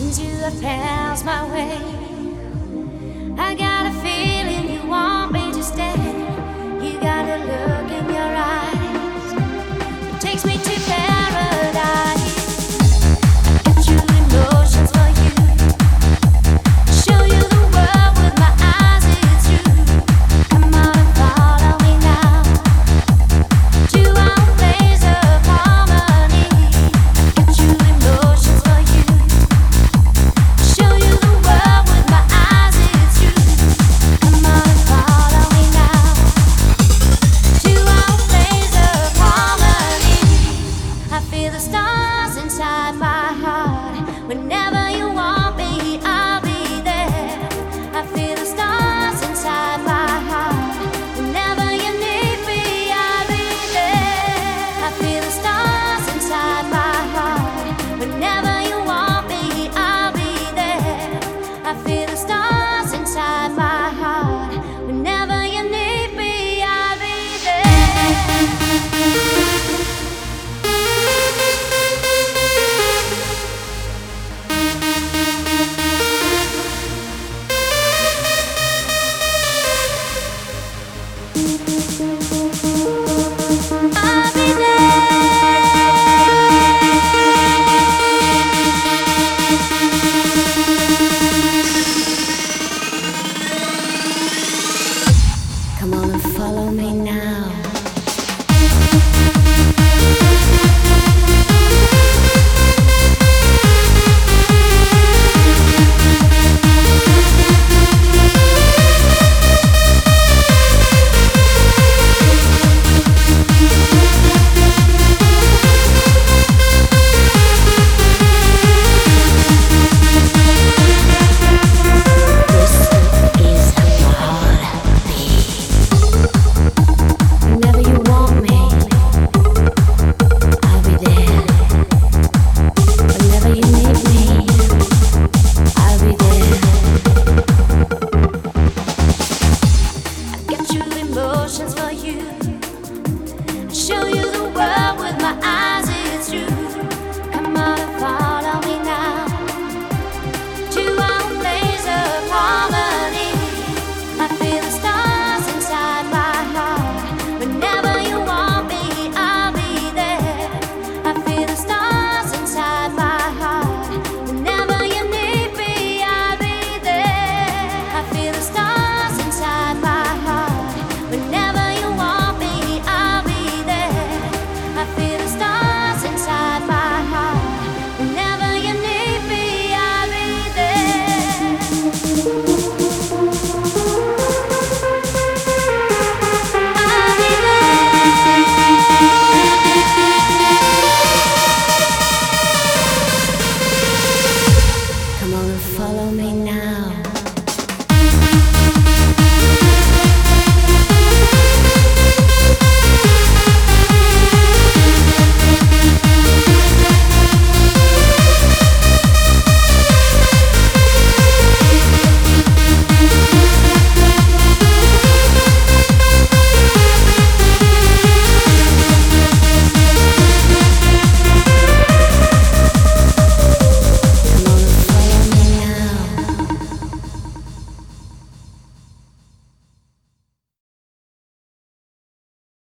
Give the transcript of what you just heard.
since you have passed my way. I got a feeling you want me to stay. You got a look in your eyes, it takes me to paradise. I get you emotions for you, show you the world with my eyes, it's you. Come on and follow me now to our place of harmony. I get you emotions for you, show you the world with my eyes, it's you. Come on and follow me now to our place of harmony. I feel the stars inside my heart whenever